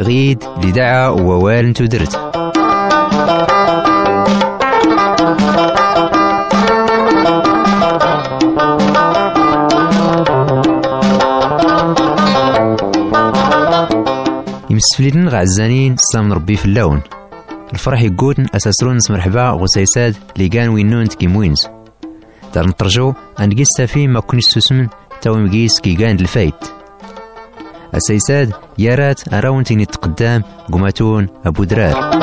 غيد لدعا ووال تدرت. يمسفلين غعزانين سلام ربي في اللون الفرح يقوتن أساسرون نس مرحبا وسيساد اللي كان وينون تكيموينز دار نترجو أن قيس فيه ما كونش سوسمن تاوي مقيس كي كان الفايت السيساد يارات أراون تيني تقدام قماتون أبو درار.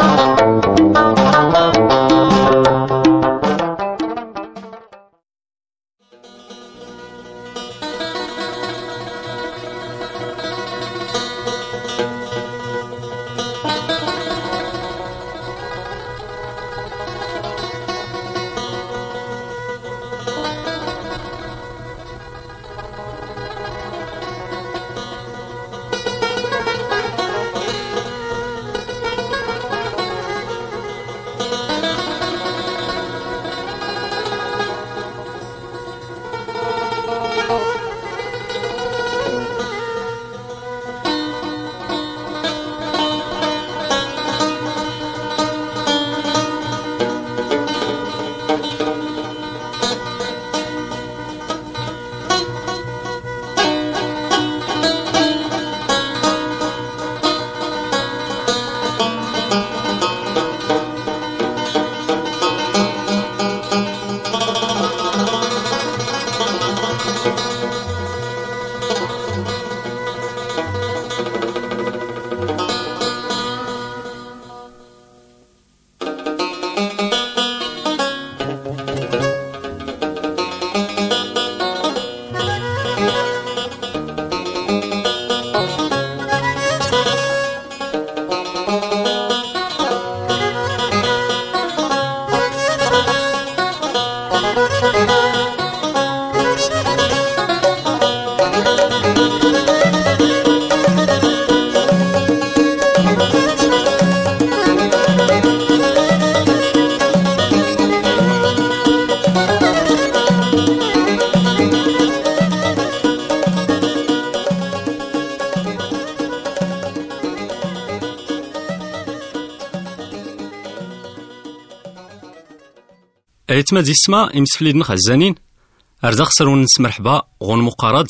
ايتما دي السما يمسفليد خزانين ارزاق سرون نس مرحبا غون مقارض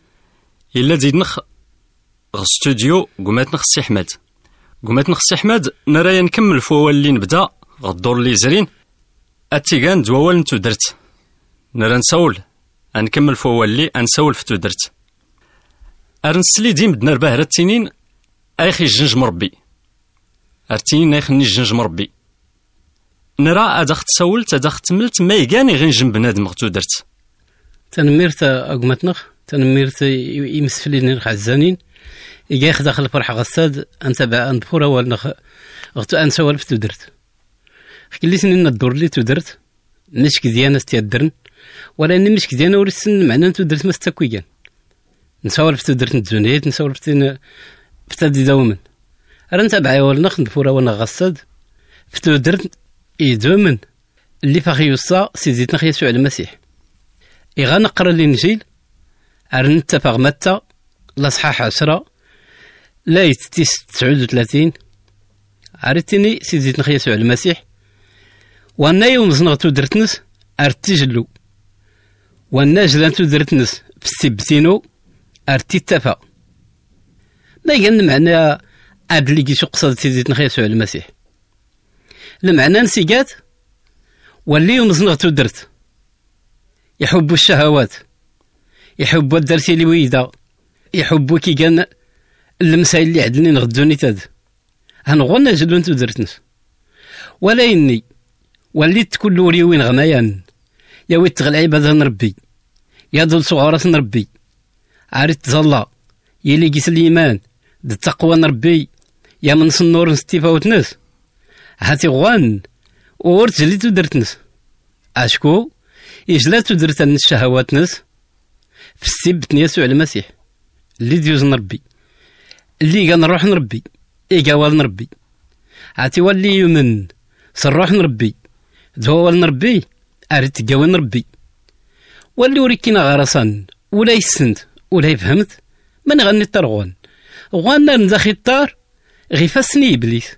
الا زيد نخ استوديو قمات نخ سي احمد قمات نخ سي احمد نرايا نكمل فوال اللي نبدا غدور لي زرين اتيغان دوال نتو درت نرا نسول نكمل فوال اللي نسول فتو درت ارنسلي ديم دنا باهرة تينين ايخي الجنج مربي ارتينين ايخني الجنج مربي نرى أدخت سولت أدخت ملت ما يجاني غير جنب نادم غتو درت تنميرت أقمتنخ تنميرت يمسفلين الخزانين يجي داخل الفرحة غساد أنت بقى أنفورا والنخ غتو أنسى والف تدرت خلي سنين الدور اللي تدرت نشك ديانا استيادرن ولا إني مشك ديانا ورسن معنا تدرت ما استكويان نسولف تدرت نتزونيت نسولف تين فتادي دوما أنا نتابع والنخ نفورا والنخ غساد فتدرت يدومن اللي فاغي يوصى سيدنا يسوع المسيح يغنقر الانجيل ارن نتفق متى الاصحاح 10 لا 39 عرفتني سيدنا يسوع المسيح وانا يوم زنغتو درتنس ارتجلو وانا جلانتو درتنس في السبتينو ارتي اتفق ما يقن معنا ادلي كيشو قصد سيدنا يسوع المسيح المعنى نسيقات واللي يمزنغتو درت يحبوا الشهوات يحبوا الدرسي اللي ويدا يحبوا كي كان المسائل اللي عدلني نغدوني تاد هنغونا جلو نتو درتنس ولا إني وليت كل وريوين غميان يا ويت تغل عبادة نربي يا دول صغارات نربي عارف تظلا يلي قيس الإيمان د التقوى نربي يا من صنور نستيفاوت ناس هاتي غوان ورت جليتو درتنس اشكو يجلاتو درتن الشهوات ناس في السبت يسوع المسيح اللي ديوز نربي اللي كان نروح نربي إيقاوال نربي عاتي ولي يمن سنروح نربي دوال نربي أريد تقاوي نربي ولي وريكينا غرسان ولا يسند ولا يفهمت من غني الترغوان غوانا نزاخي الطار غيفاسني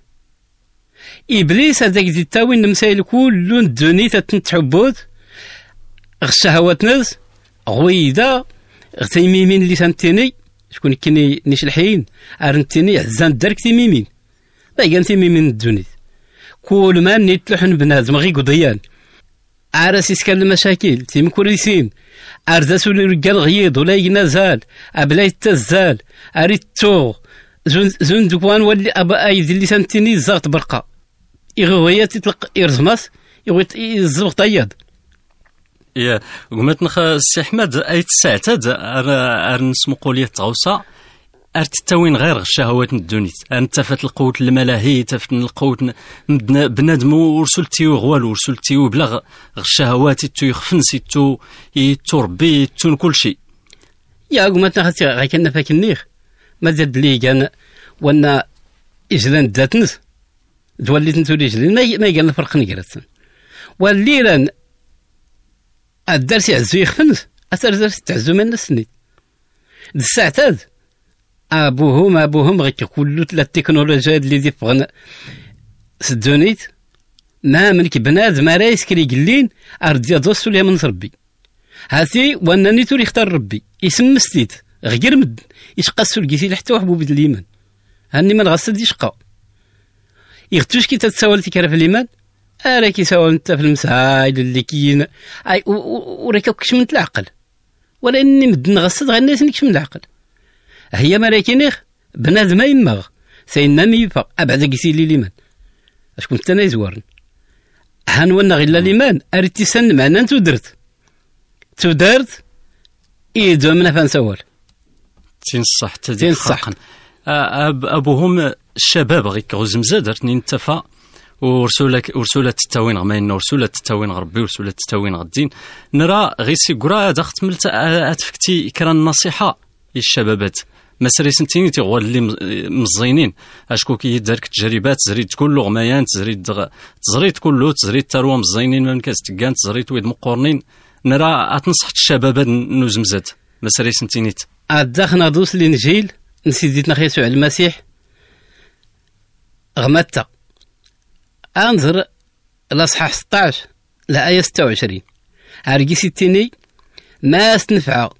إبليس هذاك دي تاوين المسائل كل الدنيا تتحبوت الشهوات ناس غويدا غتيميمين اللي تنتيني شكون كيني نيش الحين ارنتيني عزان دارك تيميمين باقي انت ميمين الدنيا كل ما نيتلحن بنادم غي قضيان عرس يسكن المشاكل تيم كوريسين ارزاسو الرجال غيض ولا ينازال ابلاي تزال اريتو زون دوكوان ولي ابا ايدي اللي سنتيني زغط برقه يغويا تطلق يرزماس يغوي يزبط طياد يا قمت نخ السي احمد اي تساعتاد نسمو قوليه تغوصه ارتتاوين غير الشهوات الدنيا انت فات القوه الملاهي تفت القوه بنادم ورسلتيو غوال ورسلتيو بلغ الشهوات تو يخفنسي تو يتربي تو كل شيء يا قمت نخ غا كنا فاكنيخ ما زاد لي كان وانا اجلان ذاتنس دوليت نتولي اجلان ما قال الفرق نقرات والليلان الدرس يعزو يخفنس اثر درس تعزو من السنين الساعتاد ابوهم غير كل التكنولوجيا اللي دي فغن سدونيت ما ملك بنادم ما رايس كري قلين اردي ادوس ولا من ربي هاتي وانني تولي اختار ربي اسم مستيت غير مد يشقاسو لقيتي حتى وحبوب الايمان هاني ما نغسل يشقى يغتوش كي تتساول تكرا في الايمان راكي ساول انت في المسائل اللي كاين وراك كش من العقل ولا اني مد نغسل غير الناس كش من العقل هي مراكينيخ بنادم يمغ سينا ميفا ابعد كيسي لي الايمان اش كنت انا يزورن هانونا غير الايمان اريتي سن معنا تودرت ايدو من فنسول تنصح تنصح ابوهم الشباب غيك غزمزه درتني نتفا ورسولة التاوين غماين ورسولة التاوين غربي ورسولة التاوين غدين نرى غي سيكورا داخت ملت اتفكتي كرا النصيحه للشبابات مسري سنتيني تيغوال اللي مزينين اشكو كي دارك تجربات زريت كله غمايان تزريت كله تزريت تروى مزينين من كاس تكان تزريت ويد مقورنين نرى اتنصح الشباب نوزمزات مسري سنتينيت ادخنا دوس لنجيل نسيديتنا خيسو على المسيح غمتا انظر الاصحاح 16 الايه 26 هاركي ستيني ما استنفع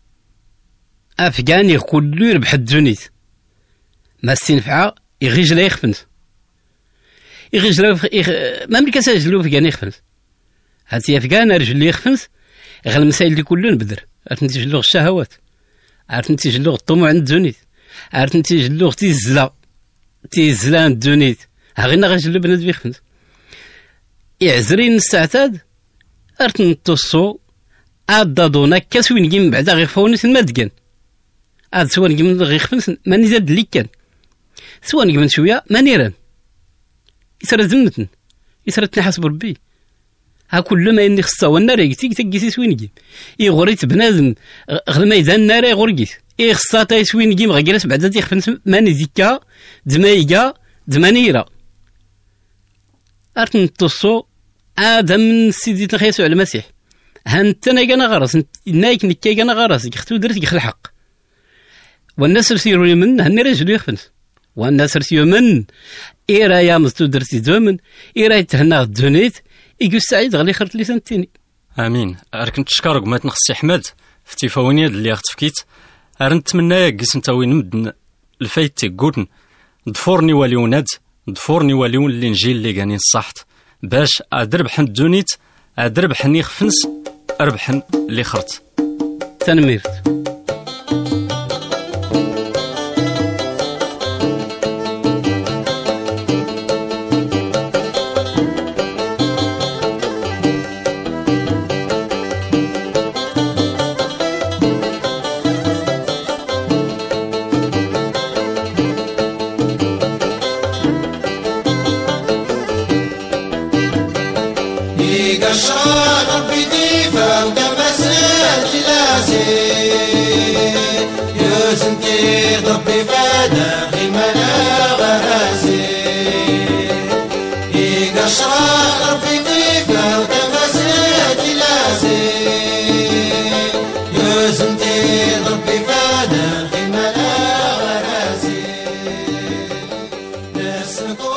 افغاني كله يربح الدنيت ما استنفع يغيج لا يخفنس يغيج لا ما ملي كاساجلو افغاني يخفنس هاتي افغان رجل يخفنس غير المسائل اللي كله نبدر عرفت انت جلوغ الشهوات عرفت انت جلوغ الطموع عند الدنيت عرفت انت جلوغ تيزلا الدنيت غينا غنجلو بنادم يخفنس يعزرين الساعتاد ارت نتصو ادادونا كاسوين كي من بعدا غير فونس المادكان اد سوان كي من غير خفنس ماني زاد لي كان سوان كي من شويه ماني ران يسرى ذمتن يسرى تنحس بربي ها كل ما اني خصا والنار يكتي تكيسي سوين كي يغريت بنادم غير ما يدان النار يغريت خصا تا سوين كي غير جالس بعدا تيخفنس ماني زيكا دمايكا دمانيرا ارت نتصو ادم سيدي تنخيسو على المسيح هانت انا كان غرس نايك نكاي كان غرس يختو درت يخل الحق والناس رسيرو من هني رجل يخفنس والناس رسيو من ايرا يا مستو درتي زمن ايرا تهنا الدنيت يقول سعيد غلي خرت لي سنتيني امين ارك نتشكرك ما تنخصي احمد في تيفاونيا اللي اختفكيت ارنتمنى ياكس انت وين مدن الفايت تيقولن ضفورني وليوناد ضفورني وليون الانجيل اللي كانين صحت باش ادربحن الدنيت ادربحن يخفنس اربحن اللي خرت تنميرت يسقو